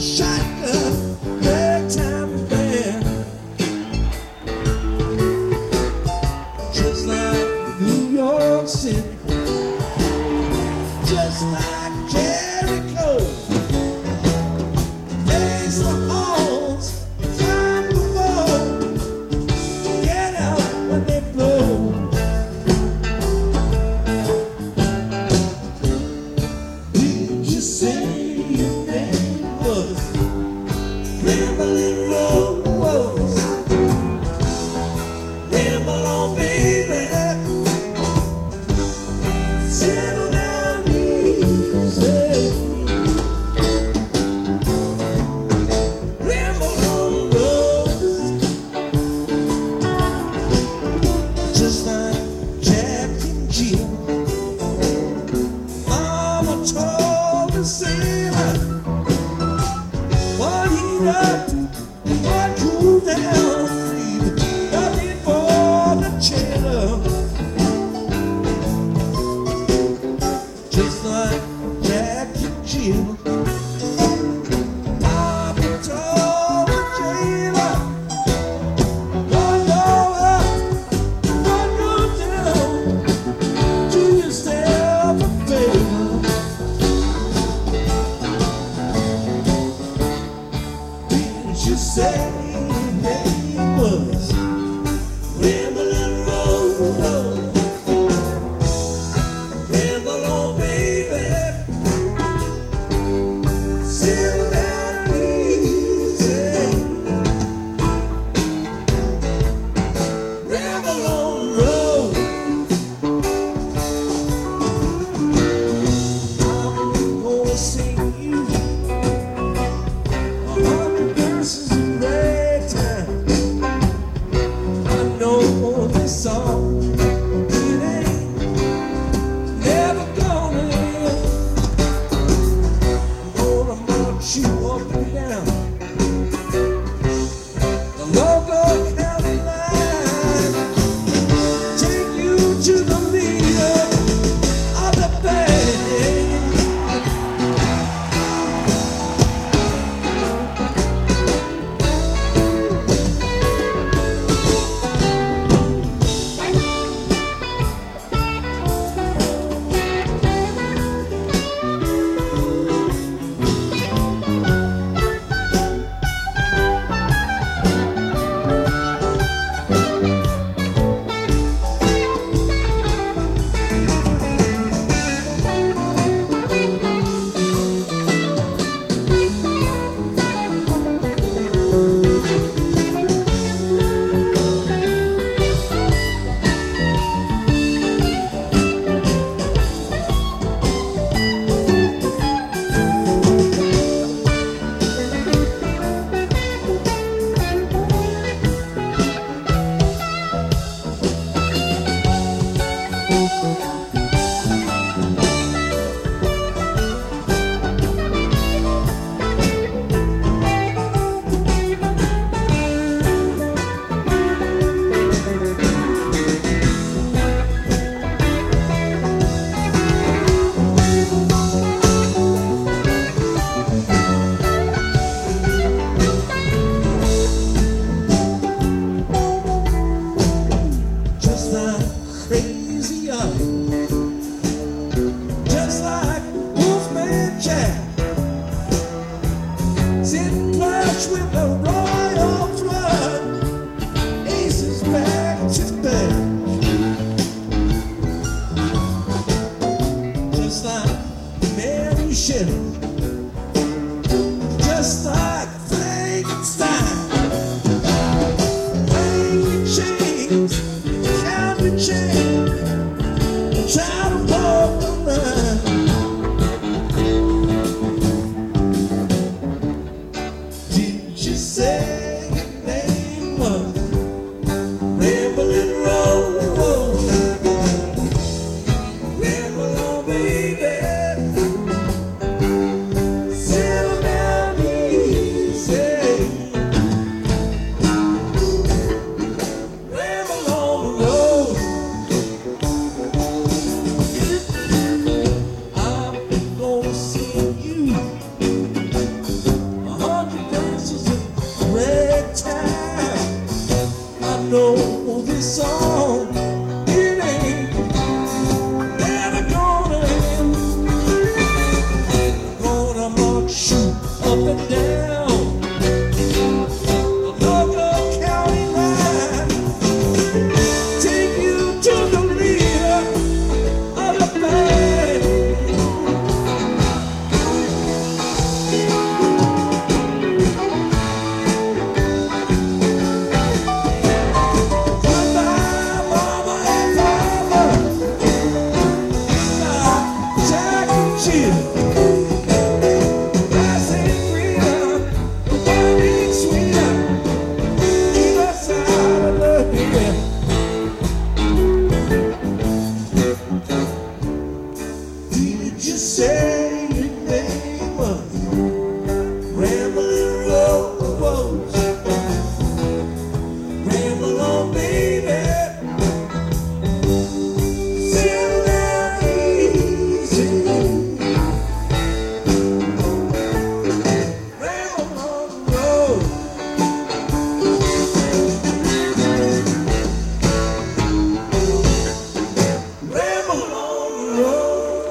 shotgun, ragtime band, just like New York City, just like Jericho. Face the halls, climb the wall, get out when they blow. Did you say your name was Ramblin' Rose? Ramble on, baby, settle down easy. Ramble on, Rose, just like Jack and Jill. Mama told the sailor, one heat up, one cool down, leave nothing for the channel. Just like Jack and Jill. Mama told the jailer, one go up, one go down, do yourself a favor. Did you say your name was Ramblin' Rose? Ramble on, baby, settle down easy. Ramble on, Rose. I'm gonna sing you 100 verses in ragtime. I know this song, it ain't never gonna end. I'm gonna march you up and down the local county line, take you to the leader of the band. Just like Crazy Young, just like Wolfman Jack, sitting flush with the royal flood, aces back to back. Just like Mary Shelley, just like Frankenstein, playing chains, counting change, try to walk the line. song. It ain't never gonna end. Gonna march you up and down the local county line. Take you to the rear of the band. Goodbye, mama and papa. Goodbye, Jack and Jill. Rice and freedom, the one ain't sweeter. Either side of the hill. Did you say your name was Ramblin' Rose? Ramble on, baby. Sit down easy. Ramble on the road. Ramble on the road.